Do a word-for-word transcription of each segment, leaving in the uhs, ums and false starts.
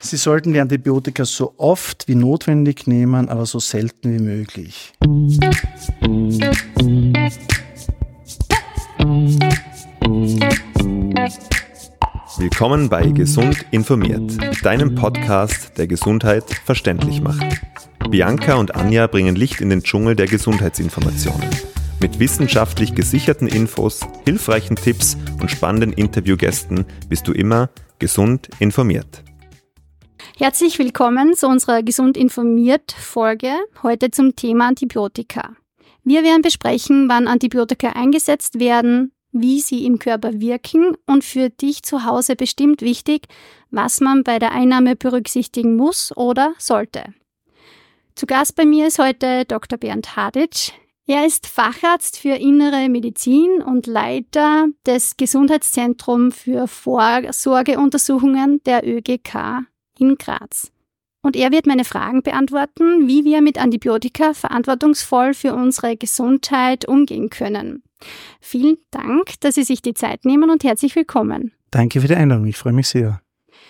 Sie sollten die Antibiotika so oft wie notwendig nehmen, aber so selten wie möglich. Willkommen bei Gesund informiert, deinem Podcast, der Gesundheit verständlich macht. Bianca und Anja bringen Licht in den Dschungel der Gesundheitsinformationen. Mit wissenschaftlich gesicherten Infos, hilfreichen Tipps und spannenden Interviewgästen bist du immer gesund informiert. Herzlich willkommen zu unserer Gesund informiert Folge, heute zum Thema Antibiotika. Wir werden besprechen, wann Antibiotika eingesetzt werden, wie sie im Körper wirken und für dich zu Hause bestimmt wichtig, was man bei der Einnahme berücksichtigen muss oder sollte. Zu Gast bei mir ist heute Doktor Bernd Haditsch. Er ist Facharzt für Innere Medizin und Leiter des Gesundheitszentrums für Vorsorgeuntersuchungen der Ö G K in Graz. Und er wird meine Fragen beantworten, wie wir mit Antibiotika verantwortungsvoll für unsere Gesundheit umgehen können. Vielen Dank, dass Sie sich die Zeit nehmen und herzlich willkommen. Danke für die Einladung, ich freue mich sehr.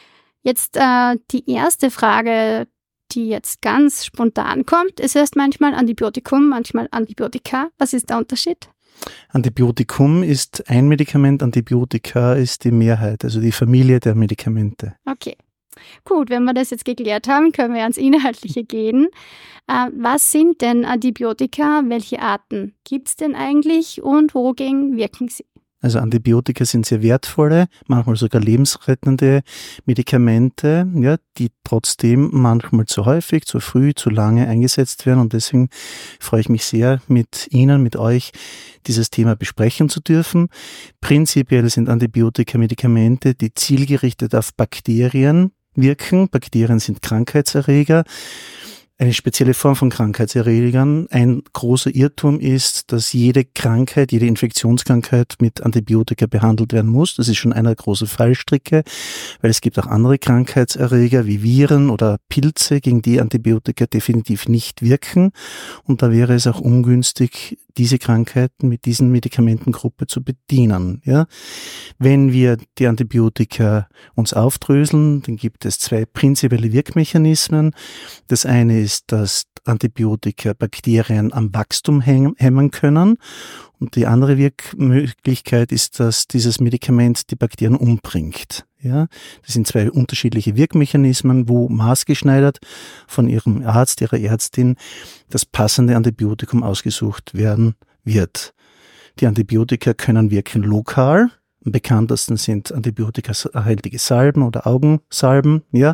Jetzt äh, die erste Frage, die jetzt ganz spontan kommt. Es heißt manchmal Antibiotikum, manchmal Antibiotika. Was ist der Unterschied? Antibiotikum ist ein Medikament, Antibiotika ist die Mehrheit, also die Familie der Medikamente. Okay. Gut, wenn wir das jetzt geklärt haben, können wir ans Inhaltliche gehen. Äh, was sind denn Antibiotika? Welche Arten gibt es denn eigentlich und wogegen wirken sie? Also Antibiotika sind sehr wertvolle, manchmal sogar lebensrettende Medikamente, ja, die trotzdem manchmal zu häufig, zu früh, zu lange eingesetzt werden. Und deswegen freue ich mich sehr, mit Ihnen, mit euch dieses Thema besprechen zu dürfen. Prinzipiell sind Antibiotika Medikamente, die zielgerichtet auf Bakterien wirken. Bakterien sind Krankheitserreger. Eine spezielle Form von Krankheitserregern. Ein großer Irrtum ist, dass jede Krankheit, jede Infektionskrankheit mit Antibiotika behandelt werden muss. Das ist schon einer große Fallstricke, weil es gibt auch andere Krankheitserreger wie Viren oder Pilze, gegen die Antibiotika definitiv nicht wirken. Und da wäre es auch ungünstig, diese Krankheiten mit diesen Medikamentengruppe zu bedienen. Ja? Wenn wir die Antibiotika uns aufdröseln, dann gibt es zwei prinzipielle Wirkmechanismen. Das eine ist, dass Antibiotika Bakterien am Wachstum hemmen können. Und die andere Wirkmöglichkeit ist, dass dieses Medikament die Bakterien umbringt. Ja, das sind zwei unterschiedliche Wirkmechanismen, wo maßgeschneidert von Ihrem Arzt, Ihrer Ärztin das passende Antibiotikum ausgesucht werden wird. Die Antibiotika können wirken lokal. Am bekanntesten sind antibiotikahaltige Salben oder Augensalben. Ja,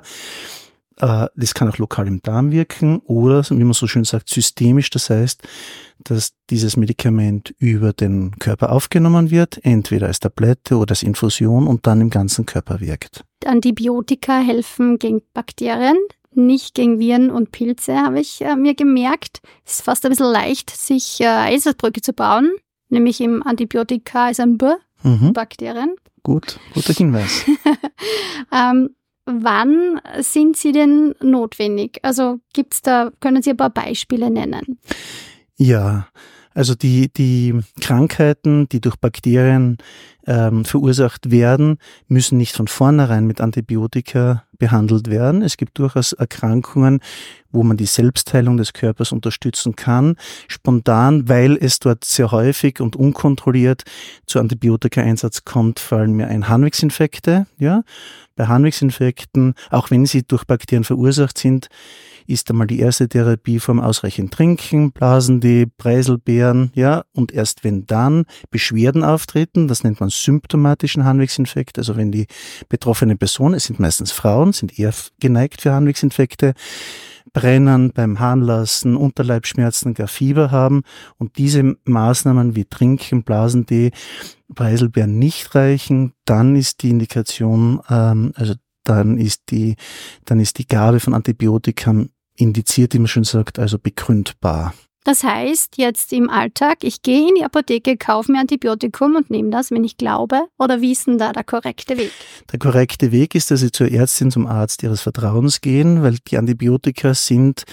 das kann auch lokal im Darm wirken oder, wie man so schön sagt, systemisch. Das heißt, dass dieses Medikament über den Körper aufgenommen wird, entweder als Tablette oder als Infusion und dann im ganzen Körper wirkt. Antibiotika helfen gegen Bakterien, nicht gegen Viren und Pilze, habe ich äh, mir gemerkt. Es ist fast ein bisschen leicht, sich äh, Eselsbrücke zu bauen, nämlich im Antibiotika ist ein B, mhm. Bakterien. Gut, guter Hinweis. ähm, Wann sind sie denn notwendig? Also gibt's da, können Sie ein paar Beispiele nennen? Ja, also die, die Krankheiten, die durch Bakterien ähm, verursacht werden, müssen nicht von vornherein mit Antibiotika behandelt werden. Es gibt durchaus Erkrankungen, wo man die Selbstheilung des Körpers unterstützen kann, spontan, weil es dort sehr häufig und unkontrolliert zu Antibiotikaeinsatz kommt, fallen mir ein Harnwegsinfekte. Ja, bei Harnwegsinfekten, auch wenn sie durch Bakterien verursacht sind, ist einmal die erste Therapieform ausreichend trinken, Blasentee, Preiselbeeren, ja, und erst wenn dann Beschwerden auftreten, das nennt man symptomatischen Harnwegsinfekt, also wenn die betroffene Person, es sind meistens Frauen, sind eher geneigt für Harnwegsinfekte, Brennen beim Harnlassen, Unterleibsschmerzen, gar Fieber haben und diese Maßnahmen wie Trinken, Blasentee, Preiselbeeren nicht reichen, dann ist die Indikation, ähm, also dann ist die, dann ist die Gabe von Antibiotika indiziert, wie man schon sagt, also begründbar. Das heißt, jetzt im Alltag, ich gehe in die Apotheke, kaufe mir Antibiotikum und nehme das, wenn ich glaube, oder wie ist denn da der korrekte Weg? Der korrekte Weg ist, dass Sie zur Ärztin, zum Arzt Ihres Vertrauens gehen, weil die Antibiotika sind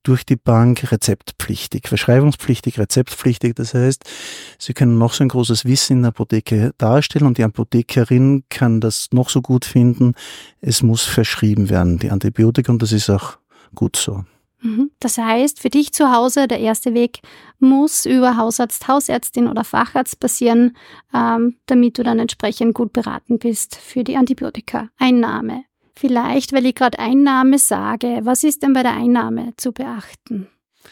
durch die Bank rezeptpflichtig, verschreibungspflichtig, rezeptpflichtig. Das heißt, Sie können noch so ein großes Wissen in der Apotheke darstellen und die Apothekerin kann das noch so gut finden. Es muss verschrieben werden, die Antibiotika, und das ist auch gut so. Das heißt, für dich zu Hause, der erste Weg muss über Hausarzt, Hausärztin oder Facharzt passieren, ähm, damit du dann entsprechend gut beraten bist für die Antibiotika-Einnahme. Vielleicht, weil ich gerade Einnahme sage, was ist denn bei der Einnahme zu beachten?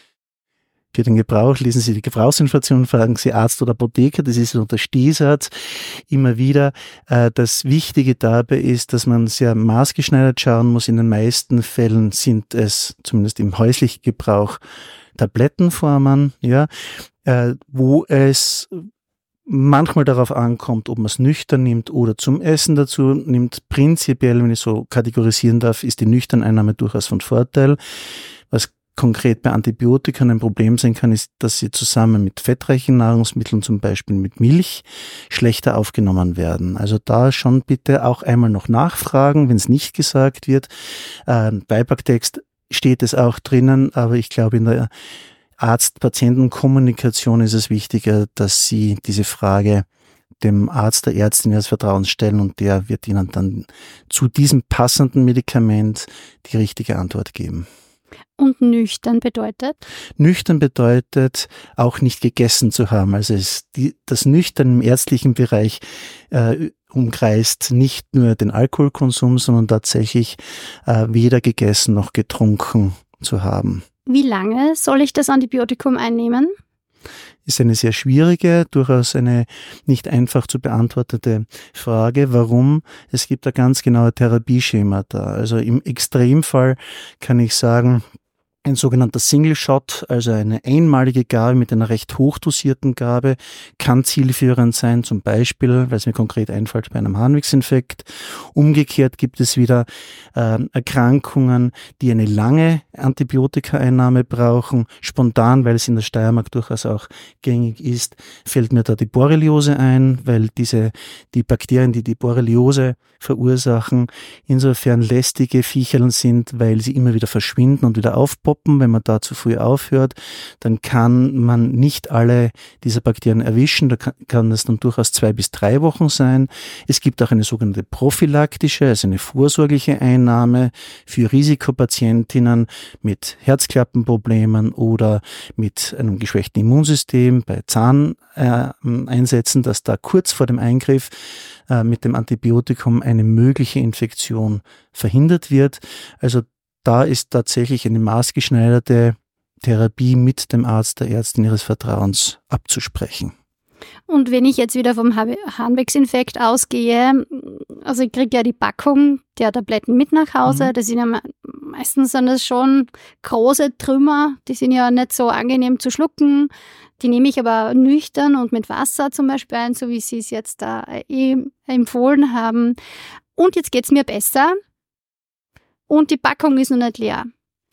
Für den Gebrauch lesen Sie die Gebrauchsinformation, fragen Sie Arzt oder Apotheker, das ist so der Stichsatz immer wieder. Das Wichtige dabei ist, dass man sehr maßgeschneidert schauen muss. In den meisten Fällen sind es, zumindest im häuslichen Gebrauch, Tablettenformen, ja, wo es manchmal darauf ankommt, ob man es nüchtern nimmt oder zum Essen dazu nimmt. Prinzipiell, wenn ich so kategorisieren darf, ist die Nüchterneinnahme durchaus von Vorteil. Was konkret bei Antibiotika ein Problem sein kann, ist, dass sie zusammen mit fettreichen Nahrungsmitteln, zum Beispiel mit Milch, schlechter aufgenommen werden. Also da schon bitte auch einmal noch nachfragen, wenn es nicht gesagt wird. Äh, Beipacktext steht es auch drinnen, aber ich glaube, in der Arzt-Patienten-Kommunikation ist es wichtiger, dass Sie diese Frage dem Arzt, der Ärztin Ihres Vertrauens stellen und der wird Ihnen dann zu diesem passenden Medikament die richtige Antwort geben. Und nüchtern bedeutet? Nüchtern bedeutet, auch nicht gegessen zu haben. Also es, die, das Nüchtern im ärztlichen Bereich äh, umkreist nicht nur den Alkoholkonsum, sondern tatsächlich äh, weder gegessen noch getrunken zu haben. Wie lange soll ich das Antibiotikum einnehmen? Ist eine sehr schwierige, durchaus eine nicht einfach zu beantwortete Frage. Warum? Es gibt ein ganz genaue Therapieschema da. Also im Extremfall kann ich sagen, ein sogenannter Single Shot, also eine einmalige Gabe mit einer recht hochdosierten Gabe, kann zielführend sein, zum Beispiel, weil es mir konkret einfällt, bei einem Harnwegsinfekt. Umgekehrt gibt es wieder äh, Erkrankungen, die eine lange Antibiotikaeinnahme brauchen. Spontan, weil es in der Steiermark durchaus auch gängig ist, fällt mir da die Borreliose ein, weil diese die Bakterien, die die Borreliose verursachen, insofern lästige Viecherln sind, weil sie immer wieder verschwinden und wieder aufpoppen. Wenn man da zu früh aufhört, dann kann man nicht alle dieser Bakterien erwischen. Da kann, kann es dann durchaus zwei bis drei Wochen sein. Es gibt auch eine sogenannte prophylaktische, also eine vorsorgliche Einnahme für Risikopatientinnen mit Herzklappenproblemen oder mit einem geschwächten Immunsystem, bei Zahneinsätzen, äh, dass da kurz vor dem Eingriff äh, mit dem Antibiotikum eine mögliche Infektion verhindert wird. Also da ist tatsächlich eine maßgeschneiderte Therapie mit dem Arzt, der Ärztin Ihres Vertrauens abzusprechen. Und wenn ich jetzt wieder vom Harnwegsinfekt ausgehe, also ich kriege ja die Packung der Tabletten mit nach Hause, mhm. das sind ja meistens sind das schon große Trümmer, die sind ja nicht so angenehm zu schlucken, die nehme ich aber nüchtern und mit Wasser zum Beispiel ein, so wie Sie es jetzt da eh empfohlen haben. Und jetzt geht es mir besser. Und die Packung ist noch nicht leer.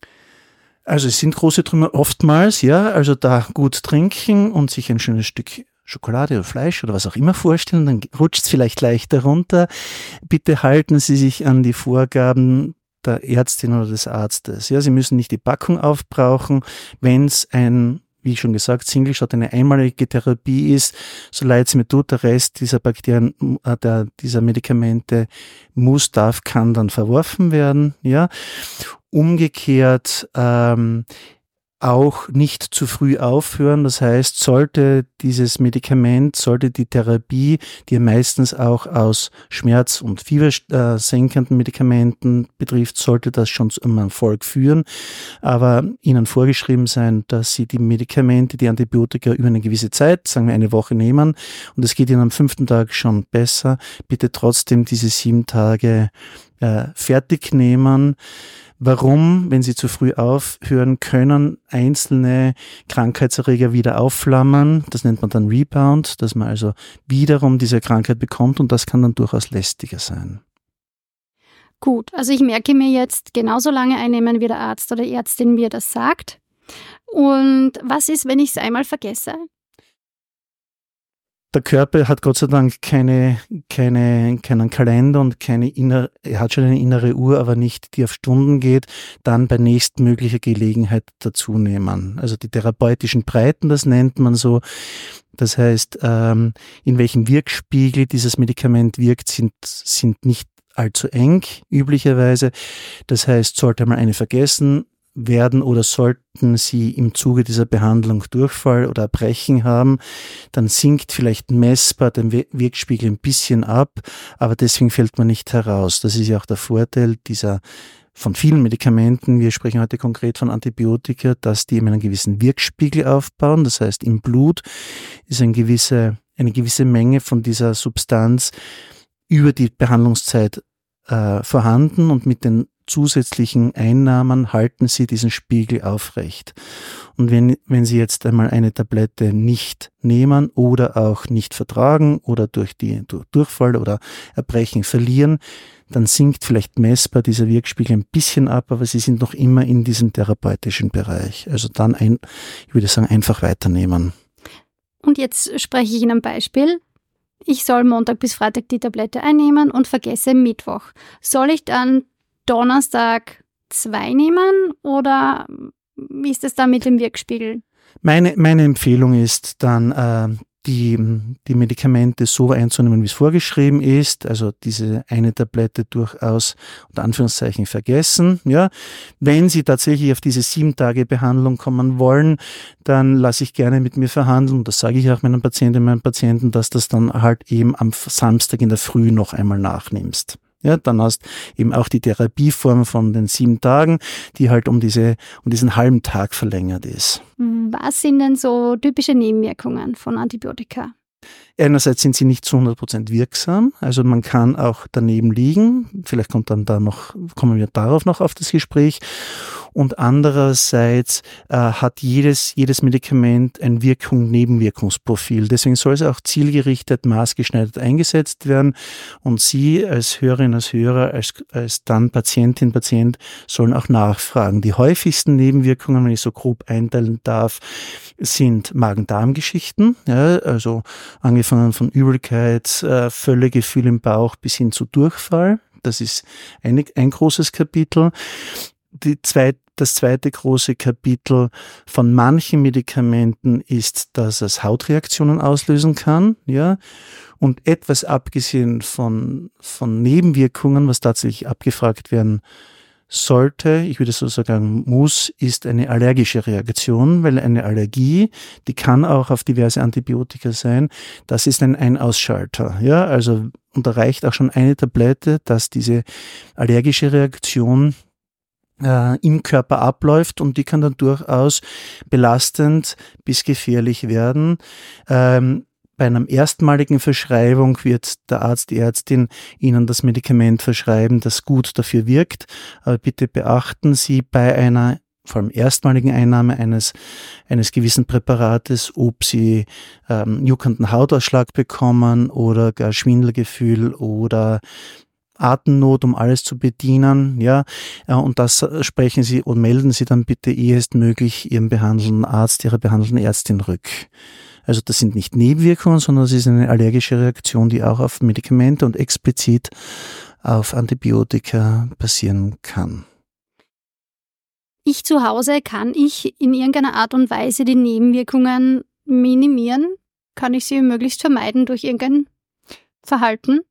Also es sind große Trümmer oftmals, ja, also da gut trinken und sich ein schönes Stück Schokolade oder Fleisch oder was auch immer vorstellen, dann rutscht es vielleicht leichter runter. Bitte halten Sie sich an die Vorgaben der Ärztin oder des Arztes. Ja, Sie müssen nicht die Packung aufbrauchen, wenn es ein, wie schon gesagt, Single Shot eine einmalige Therapie ist, so leid es mir tut, der Rest dieser Bakterien, äh, der, dieser Medikamente muss, darf, kann dann verworfen werden. Ja, umgekehrt ähm, auch nicht zu früh aufhören. Das heißt, sollte dieses Medikament, sollte die Therapie, die ja meistens auch aus Schmerz- und fiebersenkenden Medikamenten betrifft, sollte das schon zu einem Erfolg führen. Aber Ihnen vorgeschrieben sein, dass Sie die Medikamente, die Antibiotika über eine gewisse Zeit, sagen wir eine Woche nehmen und es geht Ihnen am fünften Tag schon besser, bitte trotzdem diese sieben Tage äh, fertig nehmen. Warum, wenn Sie zu früh aufhören, können einzelne Krankheitserreger wieder aufflammen. Das nennt man dann Rebound, dass man also wiederum diese Krankheit bekommt und das kann dann durchaus lästiger sein. Gut, also ich merke mir jetzt genauso lange einnehmen, wie der Arzt oder Ärztin mir das sagt. Und was ist, wenn ich es einmal vergesse? Der Körper hat Gott sei Dank keine, keine, keinen Kalender und keine innere, er hat schon eine innere Uhr, aber nicht, die auf Stunden geht, dann bei nächstmöglicher Gelegenheit dazu nehmen. Also die therapeutischen Breiten, das nennt man so. Das heißt, ähm, in welchem Wirkspiegel dieses Medikament wirkt, sind, sind nicht allzu eng, üblicherweise. Das heißt, sollte man eine vergessen werden oder sollten Sie im Zuge dieser Behandlung Durchfall oder Erbrechen haben, dann sinkt vielleicht messbar der Wirkspiegel ein bisschen ab, aber deswegen fällt man nicht heraus. Das ist ja auch der Vorteil dieser von vielen Medikamenten, wir sprechen heute konkret von Antibiotika, dass die eben einen gewissen Wirkspiegel aufbauen. Das heißt, im Blut ist eine gewisse, eine gewisse Menge von dieser Substanz über die Behandlungszeit äh, vorhanden und mit den zusätzlichen Einnahmen halten Sie diesen Spiegel aufrecht. Und wenn, wenn Sie jetzt einmal eine Tablette nicht nehmen oder auch nicht vertragen oder durch die durch Durchfall oder Erbrechen verlieren, dann sinkt vielleicht messbar dieser Wirkspiegel ein bisschen ab, aber Sie sind noch immer in diesem therapeutischen Bereich. Also dann, ein, ich würde sagen, einfach weiternehmen. Und jetzt spreche ich Ihnen ein Beispiel. Ich soll Montag bis Freitag die Tablette einnehmen und vergesse Mittwoch. Soll ich dann Donnerstag zwei nehmen oder wie ist es da mit dem Wirkspiegel? Meine, meine Empfehlung ist dann, äh, die, die Medikamente so einzunehmen, wie es vorgeschrieben ist, also diese eine Tablette durchaus unter Anführungszeichen vergessen. Ja, wenn Sie tatsächlich auf diese sieben Tage Behandlung kommen wollen, dann lasse ich gerne mit mir verhandeln. Das sage ich auch meinen Patientinnen und meinen Patienten, dass das dann halt eben am Samstag in der Früh noch einmal nachnimmst. Ja, dann hast eben auch die Therapieform von den sieben Tagen, die halt um diese, um diesen halben Tag verlängert ist. Was sind denn so typische Nebenwirkungen von Antibiotika? Einerseits sind sie nicht zu hundert Prozent wirksam, also man kann auch daneben liegen, vielleicht kommt dann da noch, kommen wir darauf noch auf das Gespräch. Und andererseits äh, hat jedes, jedes Medikament ein Wirkung-Nebenwirkungsprofil. Deswegen soll es auch zielgerichtet, maßgeschneidert eingesetzt werden. Und Sie als Hörerin, als Hörer, als, als dann Patientin, Patient sollen auch nachfragen. Die häufigsten Nebenwirkungen, wenn ich so grob einteilen darf, sind Magen-Darm-Geschichten, ja, also angefangen von Übelkeit, äh, Völlegefühl im Bauch bis hin zu Durchfall. Das ist ein, ein großes Kapitel. Die zweit, das zweite große Kapitel von manchen Medikamenten ist, dass es Hautreaktionen auslösen kann, ja. Und etwas abgesehen von, von Nebenwirkungen, was tatsächlich abgefragt werden sollte, ich würde so sagen muss, ist eine allergische Reaktion, weil eine Allergie, die kann auch auf diverse Antibiotika sein, das ist ein Ein-Ausschalter, ja. Also, und da reicht auch schon eine Tablette, dass diese allergische Reaktion Äh, im Körper abläuft und die kann dann durchaus belastend bis gefährlich werden. Ähm, bei einer erstmaligen Verschreibung wird der Arzt, die Ärztin Ihnen das Medikament verschreiben, das gut dafür wirkt. Aber bitte beachten Sie bei einer vor allem erstmaligen Einnahme eines, eines gewissen Präparates, ob Sie ähm, juckenden Hautausschlag bekommen oder gar Schwindelgefühl oder Atemnot, um alles zu bedienen, ja, und das sprechen Sie und melden Sie dann bitte ehestmöglich Ihrem behandelnden Arzt, Ihrer behandelnden Ärztin rück. Also das sind nicht Nebenwirkungen, sondern es ist eine allergische Reaktion, die auch auf Medikamente und explizit auf Antibiotika passieren kann. Ich zu Hause, kann ich in irgendeiner Art und Weise die Nebenwirkungen minimieren? Kann ich sie möglichst vermeiden durch irgendein Verhalten?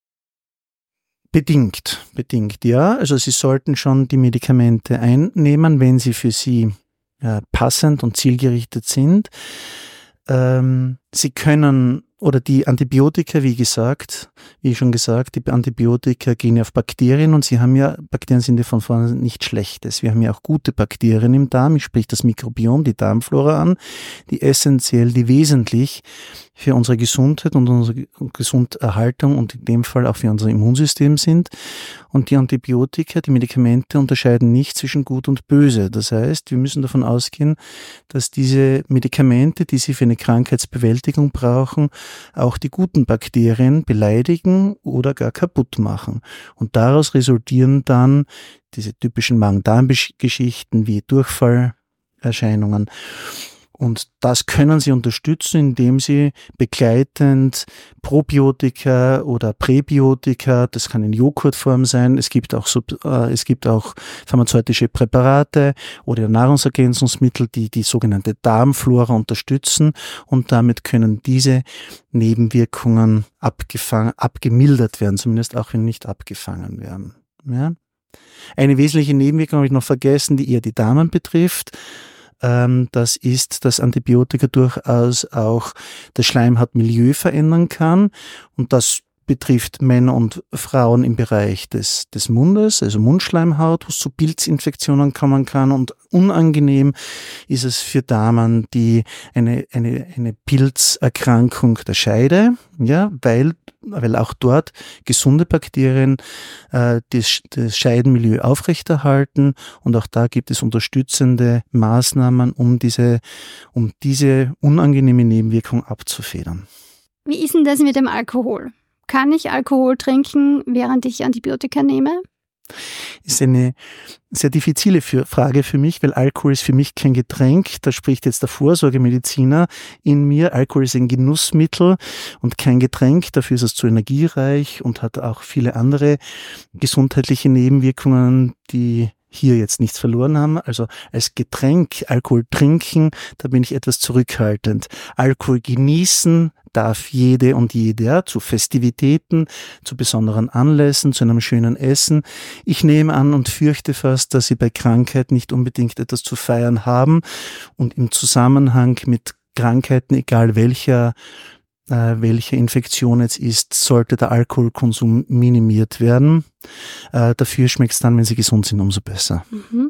Bedingt, bedingt, ja. Also Sie sollten schon die Medikamente einnehmen, wenn sie für Sie äh, passend und zielgerichtet sind. Ähm, Sie können, oder die Antibiotika, wie gesagt, wie schon gesagt, die Antibiotika gehen ja auf Bakterien und Sie haben ja, Bakterien sind ja von vorne nicht Schlechtes. Wir haben ja auch gute Bakterien im Darm, ich spreche das Mikrobiom, die Darmflora an, die essentiell, die wesentlich für unsere Gesundheit und unsere Gesunderhaltung und in dem Fall auch für unser Immunsystem sind. Und die Antibiotika, die Medikamente unterscheiden nicht zwischen Gut und Böse. Das heißt, wir müssen davon ausgehen, dass diese Medikamente, die Sie für eine Krankheitsbewältigung brauchen, auch die guten Bakterien beleidigen oder gar kaputt machen. Und daraus resultieren dann diese typischen Magen-Darm-Geschichten wie Durchfallerscheinungen. Und das können Sie unterstützen, indem Sie begleitend Probiotika oder Präbiotika, das kann in Joghurtform sein, es gibt auch, äh, es gibt auch pharmazeutische Präparate oder Nahrungsergänzungsmittel, die die sogenannte Darmflora unterstützen, und damit können diese Nebenwirkungen abgefangen, abgemildert werden, zumindest auch wenn nicht abgefangen werden. Ja? Eine wesentliche Nebenwirkung habe ich noch vergessen, die eher die Damen betrifft. Das ist, dass Antibiotika durchaus auch das Schleimhautmilieu verändern kann, und das betrifft Männer und Frauen im Bereich des, des Mundes, also Mundschleimhaut, wo es zu Pilzinfektionen kommen kann, und unangenehm ist es für Damen, die eine, eine, eine Pilzerkrankung der Scheide, ja, weil, weil auch dort gesunde Bakterien äh, das, das Scheidenmilieu aufrechterhalten, und auch da gibt es unterstützende Maßnahmen, um diese, um diese unangenehme Nebenwirkung abzufedern. Wie ist denn das mit dem Alkohol? Kann ich Alkohol trinken, während ich Antibiotika nehme? Ist eine sehr diffizile Frage für mich, weil Alkohol ist für mich kein Getränk. Da spricht jetzt der Vorsorgemediziner in mir. Alkohol ist ein Genussmittel und kein Getränk. Dafür ist es zu energiereich und hat auch viele andere gesundheitliche Nebenwirkungen, die hier jetzt nichts verloren haben. Also als Getränk Alkohol trinken, da bin ich etwas zurückhaltend. Alkohol genießen darf jede und jeder zu Festivitäten, zu besonderen Anlässen, zu einem schönen Essen. Ich nehme an und fürchte fast, dass Sie bei Krankheit nicht unbedingt etwas zu feiern haben, und im Zusammenhang mit Krankheiten, egal welcher äh, welche Infektion jetzt ist, sollte der Alkoholkonsum minimiert werden. Äh, dafür schmeckt es dann, wenn Sie gesund sind, umso besser. Mhm.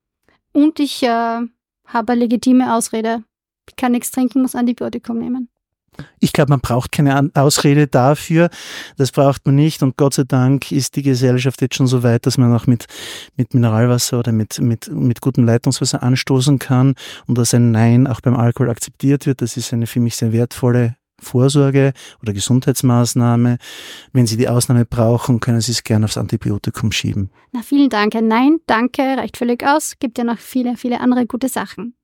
Und ich äh, habe eine legitime Ausrede. Ich kann nichts trinken, muss Antibiotikum nehmen. Ich glaube, man braucht keine Ausrede dafür. Das braucht man nicht. Und Gott sei Dank ist die Gesellschaft jetzt schon so weit, dass man auch mit, mit Mineralwasser oder mit, mit, mit gutem Leitungswasser anstoßen kann und dass ein Nein auch beim Alkohol akzeptiert wird. Das ist eine für mich sehr wertvolle Vorsorge oder Gesundheitsmaßnahme. Wenn Sie die Ausnahme brauchen, können Sie es gerne aufs Antibiotikum schieben. Na, vielen Dank. Nein, danke, reicht völlig aus. Gibt ja noch viele, viele andere gute Sachen.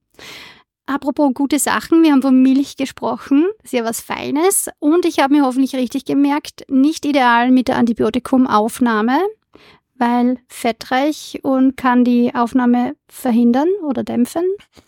Apropos gute Sachen, wir haben von Milch gesprochen, sehr was Feines, und ich habe mir hoffentlich richtig gemerkt, nicht ideal mit der Antibiotikumaufnahme, weil fettreich und kann die Aufnahme verhindern oder dämpfen.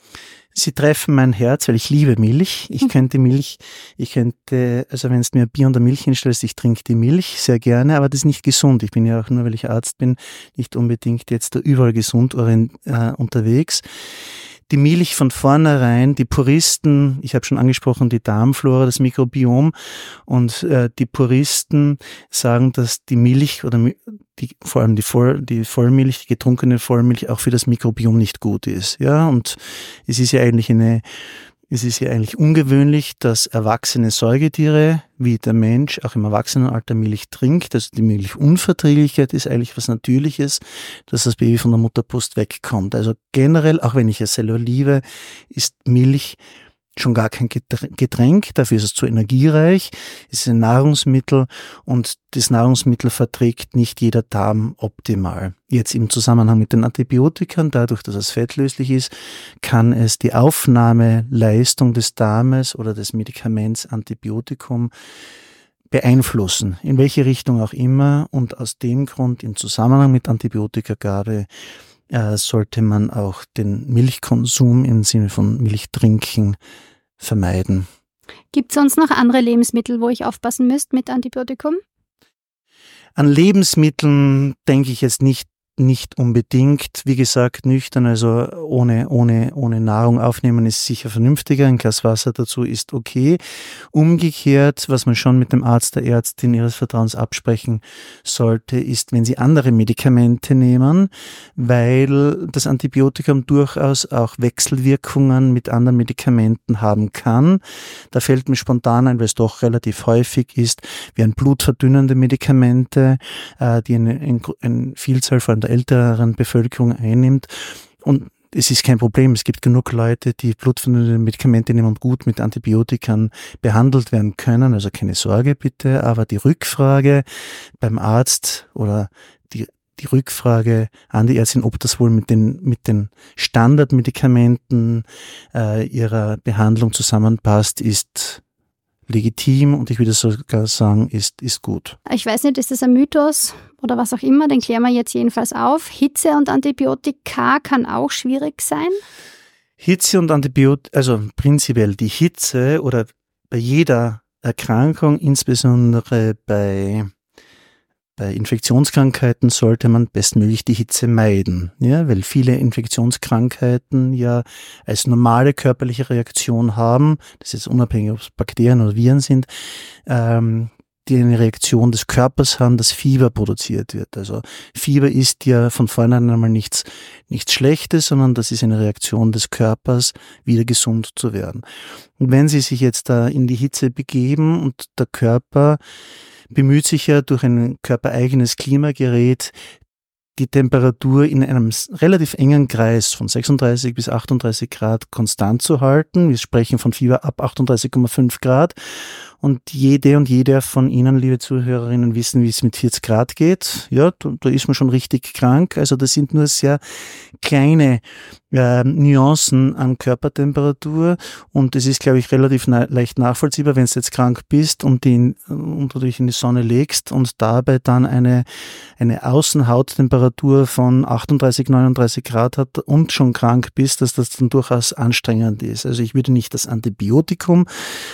Sie treffen mein Herz, weil ich liebe Milch. Ich könnte Milch, ich könnte, also wenn es mir Bier und Milch hinstellst, ich trinke die Milch sehr gerne, aber das ist nicht gesund. Ich bin ja auch nur, weil ich Arzt bin, nicht unbedingt jetzt da überall gesund äh, unterwegs. Die Milch von vornherein, die Puristen, ich habe schon angesprochen, die Darmflora, das Mikrobiom, und äh, die Puristen sagen, dass die Milch oder die, vor allem die, Voll, die Vollmilch, die getrunkene Vollmilch auch für das Mikrobiom nicht gut ist. Ja, und es ist ja eigentlich eine Es ist ja eigentlich ungewöhnlich, dass erwachsene Säugetiere wie der Mensch auch im Erwachsenenalter Milch trinkt. Also die Milchunverträglichkeit ist eigentlich was Natürliches, dass das Baby von der Mutterbrust wegkommt. Also generell, auch wenn ich es selber liebe, ist Milch schon gar kein Getränk, dafür ist es zu energiereich, es ist ein Nahrungsmittel, und das Nahrungsmittel verträgt nicht jeder Darm optimal. Jetzt im Zusammenhang mit den Antibiotikern, dadurch, dass es fettlöslich ist, kann es die Aufnahmeleistung des Darmes oder des Medikaments Antibiotikum beeinflussen, in welche Richtung auch immer, und aus dem Grund im Zusammenhang mit Antibiotikagabe Äh, sollte man auch den Milchkonsum im Sinne von Milchtrinken vermeiden. Gibt es sonst noch andere Lebensmittel, wo ich aufpassen müsste mit Antibiotikum? An Lebensmitteln denke ich jetzt nicht nicht unbedingt. Wie gesagt, nüchtern, also ohne, ohne, ohne Nahrung aufnehmen ist sicher vernünftiger. Ein Glas Wasser dazu ist okay. Umgekehrt, was man schon mit dem Arzt, der Ärztin Ihres Vertrauens absprechen sollte, ist, wenn Sie andere Medikamente nehmen, weil das Antibiotikum durchaus auch Wechselwirkungen mit anderen Medikamenten haben kann. Da fällt mir spontan ein, weil es doch relativ häufig ist, wie ein blutverdünnende Medikamente, die eine, eine, eine Vielzahl von der älteren Bevölkerung einnimmt. Und es ist kein Problem. Es gibt genug Leute, die blutverdünnende Medikamente nehmen und gut mit Antibiotikern behandelt werden können. Also keine Sorge bitte. Aber die Rückfrage beim Arzt oder die die Rückfrage an die Ärztin, ob das wohl mit den, mit den Standardmedikamenten äh, ihrer Behandlung zusammenpasst, ist legitim und ich würde sogar sagen, ist, ist gut. Ich weiß nicht, ist das ein Mythos oder was auch immer, den klären wir jetzt jedenfalls auf. Hitze und Antibiotika kann auch schwierig sein? Hitze und Antibiotika, also prinzipiell die Hitze oder bei jeder Erkrankung, insbesondere bei Bei Infektionskrankheiten sollte man bestmöglich die Hitze meiden, ja, weil viele Infektionskrankheiten ja als normale körperliche Reaktion haben, das ist jetzt unabhängig, ob es Bakterien oder Viren sind, ähm, die eine Reaktion des Körpers haben, dass Fieber produziert wird. Also Fieber ist ja von vornherein einmal nichts, nichts Schlechtes, sondern das ist eine Reaktion des Körpers, wieder gesund zu werden. Und wenn Sie sich jetzt da in die Hitze begeben und der Körper bemüht sich ja durch ein körpereigenes Klimagerät, die Temperatur in einem relativ engen Kreis von sechsunddreißig bis achtunddreißig Grad konstant zu halten. Wir sprechen von Fieber ab achtunddreißig Komma fünf Grad. Und jede und jeder von Ihnen, liebe Zuhörerinnen, wissen, wie es mit vierzig Grad geht. Ja, da, da ist man schon richtig krank. Also das sind nur sehr kleine äh, Nuancen an Körpertemperatur. Und es ist, glaube ich, relativ na- leicht nachvollziehbar, wenn du jetzt krank bist und, die, und du dich in die Sonne legst und dabei dann eine, eine Außenhauttemperatur von achtunddreißig, neununddreißig Grad hat und schon krank bist, dass das dann durchaus anstrengend ist. Also ich würde nicht das Antibiotikum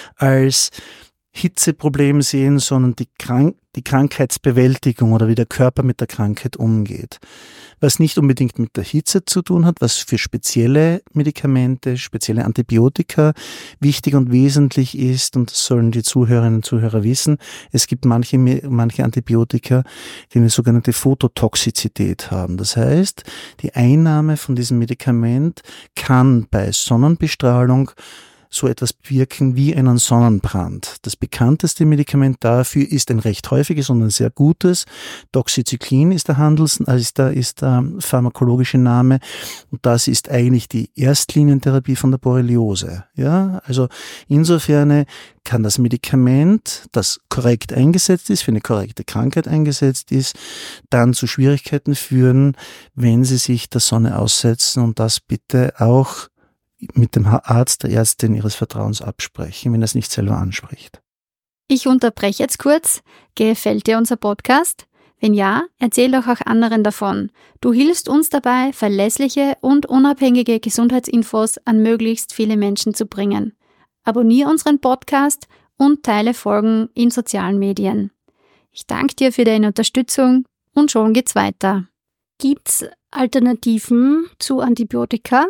als Hitzeproblem sehen, sondern die, Krank- die Krankheitsbewältigung oder wie der Körper mit der Krankheit umgeht. Was nicht unbedingt mit der Hitze zu tun hat, was für spezielle Medikamente, spezielle Antibiotika wichtig und wesentlich ist, und das sollen die Zuhörerinnen und Zuhörer wissen, es gibt manche, manche Antibiotika, die eine sogenannte Phototoxizität haben. Das heißt, die Einnahme von diesem Medikament kann bei Sonnenbestrahlung so etwas bewirken wie einen Sonnenbrand. Das bekannteste Medikament dafür ist ein recht häufiges und ein sehr gutes. Doxycyclin ist der Handels, also ist der, ist der pharmakologische Name. Und das ist eigentlich die Erstlinientherapie von der Borreliose. Ja, also insofern kann das Medikament, das korrekt eingesetzt ist, für eine korrekte Krankheit eingesetzt ist, dann zu Schwierigkeiten führen, wenn Sie sich der Sonne aussetzen, und das bitte auch mit dem Arzt, der Ärztin Ihres Vertrauens absprechen, wenn er es nicht selber anspricht. Ich unterbreche jetzt kurz. Gefällt dir unser Podcast? Wenn ja, erzähl doch auch anderen davon. Du hilfst uns dabei, verlässliche und unabhängige Gesundheitsinfos an möglichst viele Menschen zu bringen. Abonniere unseren Podcast und teile Folgen in sozialen Medien. Ich danke dir für deine Unterstützung und schon geht's weiter. Gibt's Alternativen zu Antibiotika?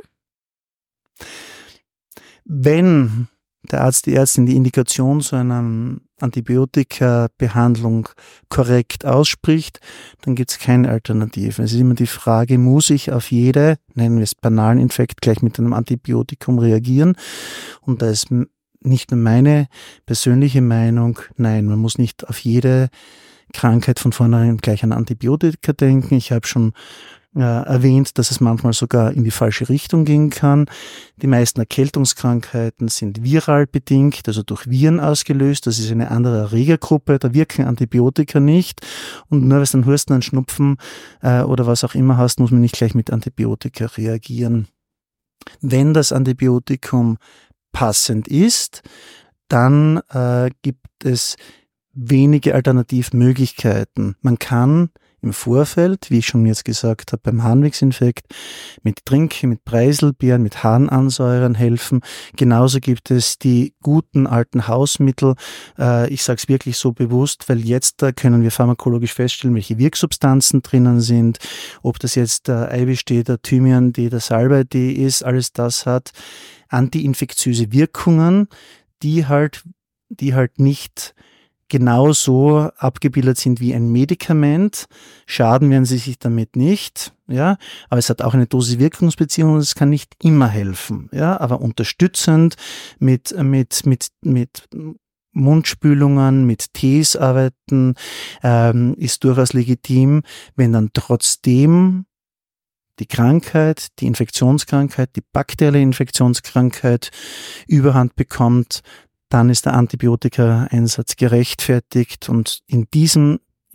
Wenn der Arzt, die Ärztin die Indikation zu einer Antibiotika-Behandlung korrekt ausspricht, dann gibt es keine Alternativen. Es ist immer die Frage, muss ich auf jede, nennen wir es banalen Infekt, gleich mit einem Antibiotikum reagieren? Und da ist nicht nur meine persönliche Meinung, nein, man muss nicht auf jede Krankheit von vornherein gleich an Antibiotika denken. Ich habe schon äh, erwähnt, dass es manchmal sogar in die falsche Richtung gehen kann. Die meisten Erkältungskrankheiten sind viral bedingt, also durch Viren ausgelöst. Das ist eine andere Erregergruppe, da wirken Antibiotika nicht. Und nur weil du einen Husten, einen Schnupfen äh, oder was auch immer hast, muss man nicht gleich mit Antibiotika reagieren. Wenn das Antibiotikum passend ist, dann äh, gibt es wenige Alternativmöglichkeiten. Man kann im Vorfeld, wie ich schon jetzt gesagt habe, beim Harnwegsinfekt mit Trinken, mit Preiselbeeren, mit Harnansäurern helfen. Genauso gibt es die guten alten Hausmittel. Äh, ich sage es wirklich so bewusst, weil jetzt da können wir pharmakologisch feststellen, welche Wirksubstanzen drinnen sind. Ob das jetzt der Eibisch-Tee, der Thymian-Tee, der Salbei-Tee ist, alles das hat antiinfektiöse Wirkungen, die halt, die halt nicht genauso abgebildet sind wie ein Medikament. Schaden werden sie sich damit nicht, ja, aber es hat auch eine Dosis-Wirkungsbeziehung und es kann nicht immer helfen, ja, aber unterstützend mit, mit, mit, mit Mundspülungen, mit Tees arbeiten, ähm, ist durchaus legitim, wenn dann trotzdem die Krankheit, die Infektionskrankheit, die bakterielle Infektionskrankheit Überhand bekommt, dann ist der Antibiotika-Einsatz gerechtfertigt und in diesem,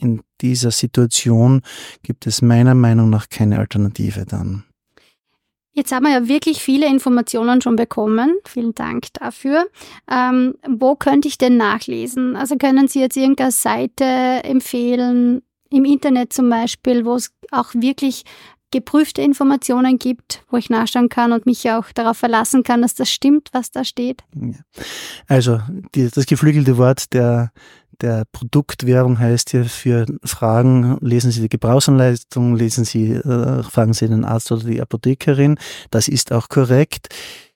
in dieser Situation gibt es meiner Meinung nach keine Alternative dann. Jetzt haben wir ja wirklich viele Informationen schon bekommen. Vielen Dank dafür. Ähm, wo könnte ich denn nachlesen? Also können Sie jetzt irgendeine Seite empfehlen, im Internet zum Beispiel, wo es auch wirklich geprüfte Informationen gibt, wo ich nachschauen kann und mich auch darauf verlassen kann, dass das stimmt, was da steht? Ja. Also die, das geflügelte Wort der Der Produktwerbung heißt hier für Fragen, lesen Sie die Gebrauchsanleitung, lesen Sie, äh, fragen Sie den Arzt oder die Apothekerin. Das ist auch korrekt.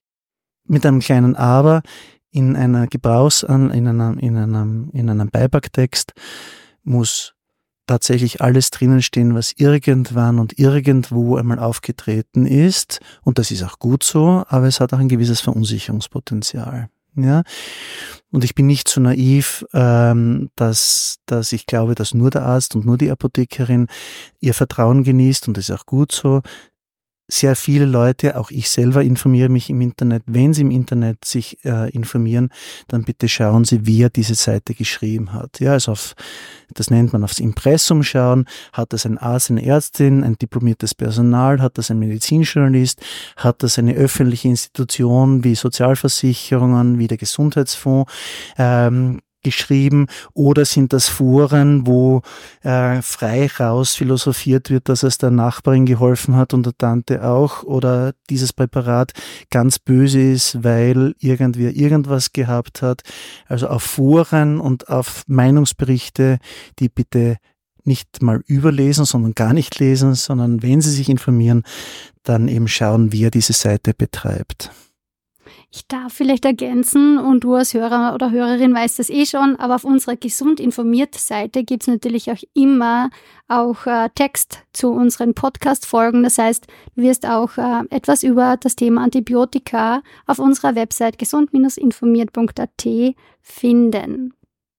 Mit einem kleinen Aber in einer Gebrauchsan, in einem, in einem, in einem Beipacktext muss tatsächlich alles drinnen stehen, was irgendwann und irgendwo einmal aufgetreten ist. Und das ist auch gut so, aber es hat auch ein gewisses Verunsicherungspotenzial. Ja, und ich bin nicht so naiv, ähm, dass, dass ich glaube, dass nur der Arzt und nur die Apothekerin ihr Vertrauen genießt, und das ist auch gut so. Sehr viele Leute, auch ich selber informiere mich im Internet. Wenn Sie im Internet sich äh, informieren, dann bitte schauen Sie, wer diese Seite geschrieben hat. Ja, also auf, das nennt man aufs Impressum schauen. Hat das ein Arzt, eine Ärztin, ein diplomiertes Personal? Hat das ein Medizinjournalist? Hat das eine öffentliche Institution wie Sozialversicherungen, wie der Gesundheitsfonds ähm, geschrieben, oder sind das Foren, wo äh, frei raus philosophiert wird, dass es der Nachbarin geholfen hat und der Tante auch, oder dieses Präparat ganz böse ist, weil irgendwer irgendwas gehabt hat. Also auf Foren und auf Meinungsberichte, die bitte nicht mal überlesen, sondern gar nicht lesen, sondern wenn Sie sich informieren, dann eben schauen, wer diese Seite betreibt. Ich darf vielleicht ergänzen, und du als Hörer oder Hörerin weißt das eh schon, aber auf unserer Gesund informiert Seite gibt es natürlich auch immer auch äh, Text zu unseren Podcast-Folgen. Das heißt, du wirst auch äh, etwas über das Thema Antibiotika auf unserer Website gesund informiert punkt a t finden.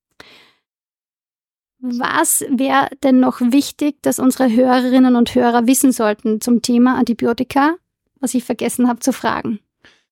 Was wäre denn noch wichtig, dass unsere Hörerinnen und Hörer wissen sollten zum Thema Antibiotika, was ich vergessen habe zu fragen?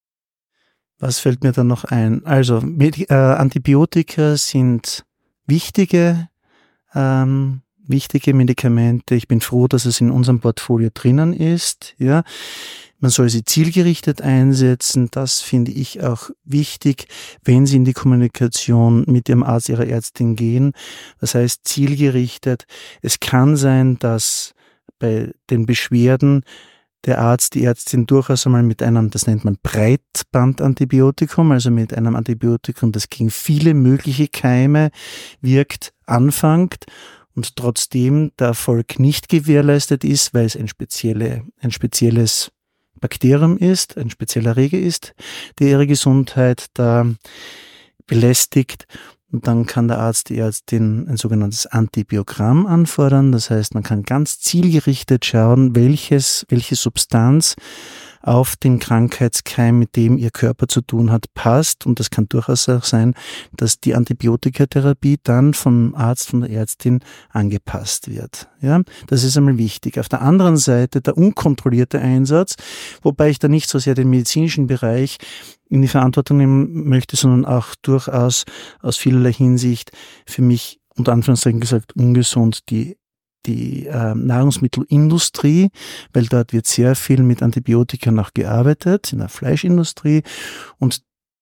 Was fällt mir da noch ein? Also Medi- äh, Antibiotika sind wichtige, ähm, wichtige Medikamente. Ich bin froh, dass es in unserem Portfolio drinnen ist. Ja, man soll sie zielgerichtet einsetzen. Das finde ich auch wichtig, wenn Sie in die Kommunikation mit Ihrem Arzt, Ihrer Ärztin gehen. Das heißt zielgerichtet. Es kann sein, dass bei den Beschwerden der Arzt, die Ärztin durchaus einmal mit einem, das nennt man Breitbandantibiotikum, also mit einem Antibiotikum, das gegen viele mögliche Keime wirkt, anfängt und trotzdem der Erfolg nicht gewährleistet ist, weil es ein, spezielle, ein spezielles Bakterium ist, ein spezieller Erreger ist, der ihre Gesundheit da belästigt. Und dann kann der Arzt, die Ärztin ein sogenanntes Antibiogramm anfordern. Das heißt, man kann ganz zielgerichtet schauen, welches, welche Substanz auf den Krankheitskeim, mit dem Ihr Körper zu tun hat, passt. Und das kann durchaus auch sein, dass die Antibiotikatherapie dann vom Arzt, von der Ärztin angepasst wird. Ja, das ist einmal wichtig. Auf der anderen Seite der unkontrollierte Einsatz, wobei ich da nicht so sehr den medizinischen Bereich in die Verantwortung nehmen möchte, sondern auch durchaus aus vielerlei Hinsicht für mich unter Anführungszeichen gesagt ungesund die die äh, Nahrungsmittelindustrie, weil dort wird sehr viel mit Antibiotika noch gearbeitet, in der Fleischindustrie, und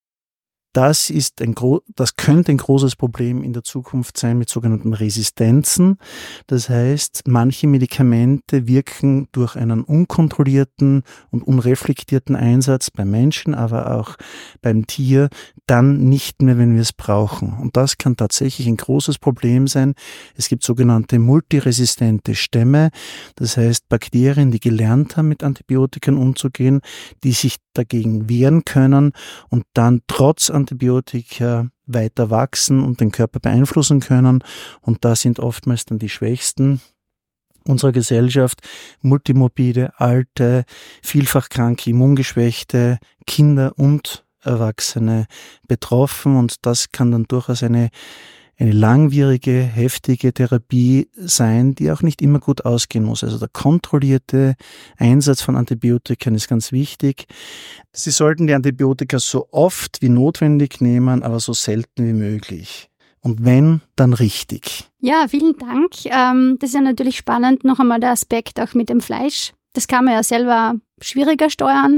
das ist ein gro- das könnte ein großes Problem in der Zukunft sein mit sogenannten Resistenzen. Das heißt, manche Medikamente wirken durch einen unkontrollierten und unreflektierten Einsatz beim Menschen, aber auch beim Tier dann nicht mehr, wenn wir es brauchen. Und das kann tatsächlich ein großes Problem sein. Es gibt sogenannte multiresistente Stämme, das heißt Bakterien, die gelernt haben, mit Antibiotika umzugehen, die sich dagegen wehren können und dann trotz Antibiotika weiter wachsen und den Körper beeinflussen können. Und da sind oftmals dann die Schwächsten unserer Gesellschaft, multimorbide, alte, vielfach kranke, immungeschwächte Kinder und Erwachsene betroffen. Und das kann dann durchaus eine eine langwierige, heftige Therapie sein, die auch nicht immer gut ausgehen muss. Also der kontrollierte Einsatz von Antibiotika ist ganz wichtig. Sie sollten die Antibiotika so oft wie notwendig nehmen, aber so selten wie möglich. Und wenn, dann richtig. Ja, vielen Dank. Ähm, das ist ja natürlich spannend, noch einmal der Aspekt auch mit dem Fleisch. Das kann man ja selber schwieriger steuern,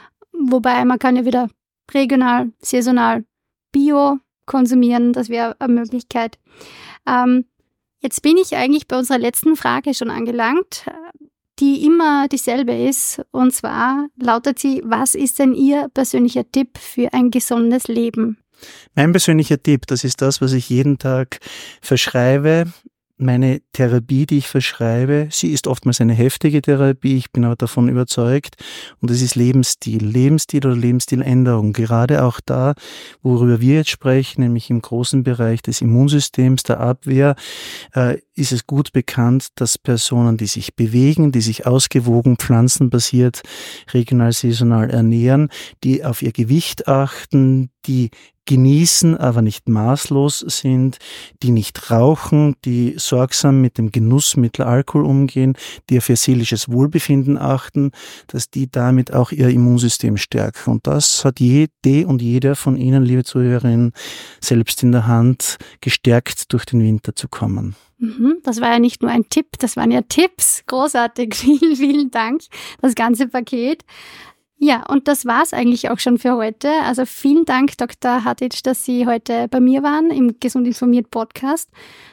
wobei man kann ja wieder regional, saisonal, bio konsumieren, das wäre eine Möglichkeit. Ähm, jetzt bin ich eigentlich bei unserer letzten Frage schon angelangt, die immer dieselbe ist, und zwar lautet sie: Was ist denn Ihr persönlicher Tipp für ein gesundes Leben? Mein persönlicher Tipp, das ist das, was ich jeden Tag verschreibe. Meine Therapie, die ich verschreibe, sie ist oftmals eine heftige Therapie, ich bin aber davon überzeugt, und das ist Lebensstil, Lebensstil oder Lebensstiländerung. Gerade auch da, worüber wir jetzt sprechen, nämlich im großen Bereich des Immunsystems, der Abwehr, äh, ist es gut bekannt, dass Personen, die sich bewegen, die sich ausgewogen, pflanzenbasiert, regional, saisonal ernähren, die auf ihr Gewicht achten, die genießen, aber nicht maßlos sind, die nicht rauchen, die sorgsam mit dem Genussmittel Alkohol umgehen, die auf ihr seelisches Wohlbefinden achten, dass die damit auch ihr Immunsystem stärken. Und das hat jede und jeder von Ihnen, liebe Zuhörerinnen, selbst in der Hand, gestärkt durch den Winter zu kommen. Das war ja nicht nur ein Tipp, das waren ja Tipps. Großartig, vielen, vielen Dank, das ganze Paket. Ja, und das war's eigentlich auch schon für heute. Also vielen Dank, Doktor Hatic, dass Sie heute bei mir waren im Gesund informiert Podcast.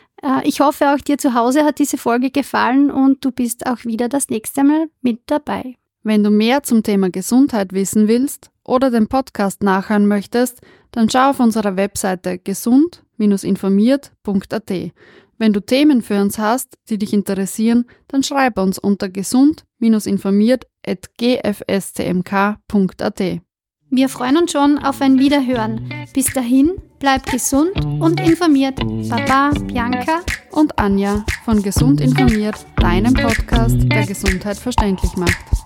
Ich hoffe, auch dir zu Hause hat diese Folge gefallen und du bist auch wieder das nächste Mal mit dabei. Wenn du mehr zum Thema Gesundheit wissen willst oder den Podcast nachhören möchtest, dann schau auf unserer Webseite gesund informiert punkt a t. Wenn du Themen für uns hast, die dich interessieren, dann schreib uns unter gesund informiert at g f s c m k punkt a t. Wir freuen uns schon auf ein Wiederhören. Bis dahin, bleib gesund und informiert. Baba, Bianca und Anja von Gesund informiert, deinem Podcast, der Gesundheit verständlich macht.